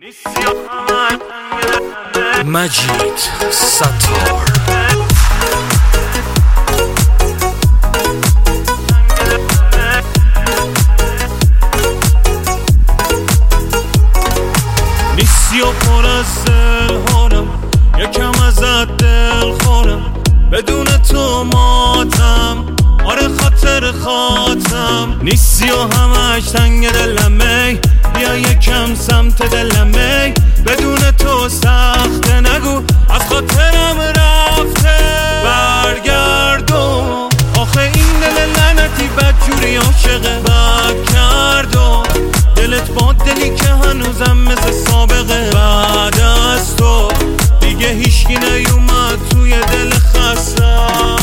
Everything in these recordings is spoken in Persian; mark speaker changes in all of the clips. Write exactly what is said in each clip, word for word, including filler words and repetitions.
Speaker 1: مجید ستار نیستی و پر از دلهارم، یکم ازت دل خورم، بدون تو ماتم، آره خاطر خاطم. نیستی و همش تنگ دلمه، بیا یکم سمت دلمه، بدون تو سخته، نگو از خاطرم رفته. برگردو آخه این دل لعنتی بدجوری عاشقه، بد کردو دلت با دلی که هنوزم مثل سابقه. بعد از تو دیگه هیچکی نیومد توی دل خستم.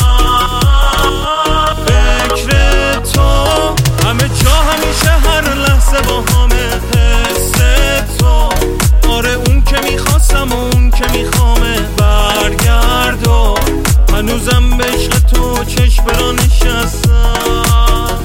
Speaker 1: فکر تو همه جا همیشه هر لحظه با همه، حس تو آره اون که میخواستم و اون که میخوامه. برگردو هنوزم به عشق تو چشم برا نشستم.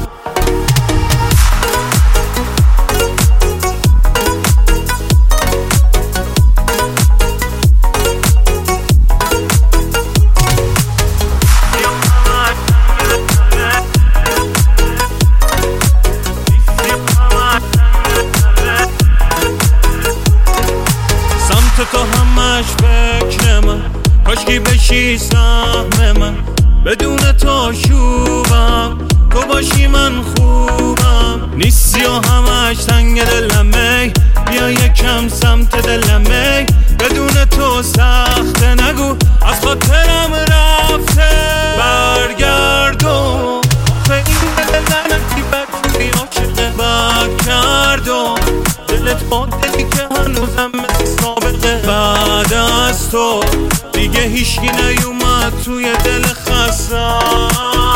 Speaker 1: تو همش فکر من، کاشکی بشی سهم من، بدون تو شوبم، تو باشی من خوبم. نیستی و همش تنگ دلمه، بیا یکم سمت دلمه، بدون تو سخته، نگو از خاطرم رفته. برگردو آخه این دل لعنتی بدجوری عاشقه، بد کردو دلت با دلی که هنوزم مثل سابقه. بعد از تو دیگه هیچکی نیومد توی دل خستم.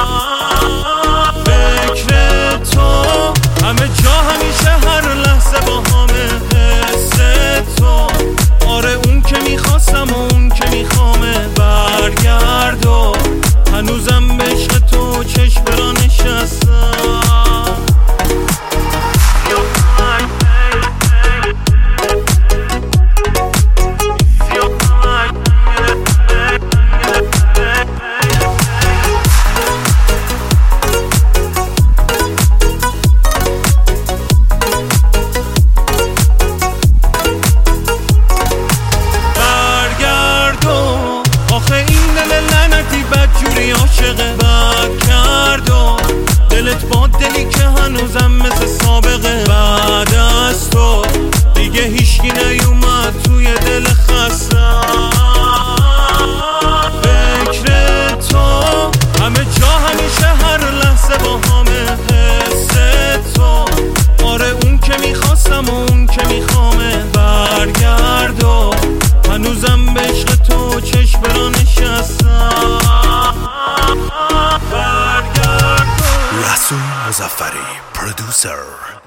Speaker 1: فکر تو همه جا همیشه هر لحظه با همه، حس تو آره اون که میخواستم و اون که میخوامه. برگردو هنوزم به عشق تو چشم برا نشستم. بدجوری عاشقه، بد کردو دلت با دلی که هنوزم مثل سابقه. بعد از تو دیگه هیچکی نیومد توی دل خستم. فکر تو همه جا همیشه هر لحظه با همه، حس تو آره اون که میخواستم و اون که میخوامه. برگردو هنوزم به عشق تو چشم برا نشستم.
Speaker 2: رسول مظفری پرودوسر.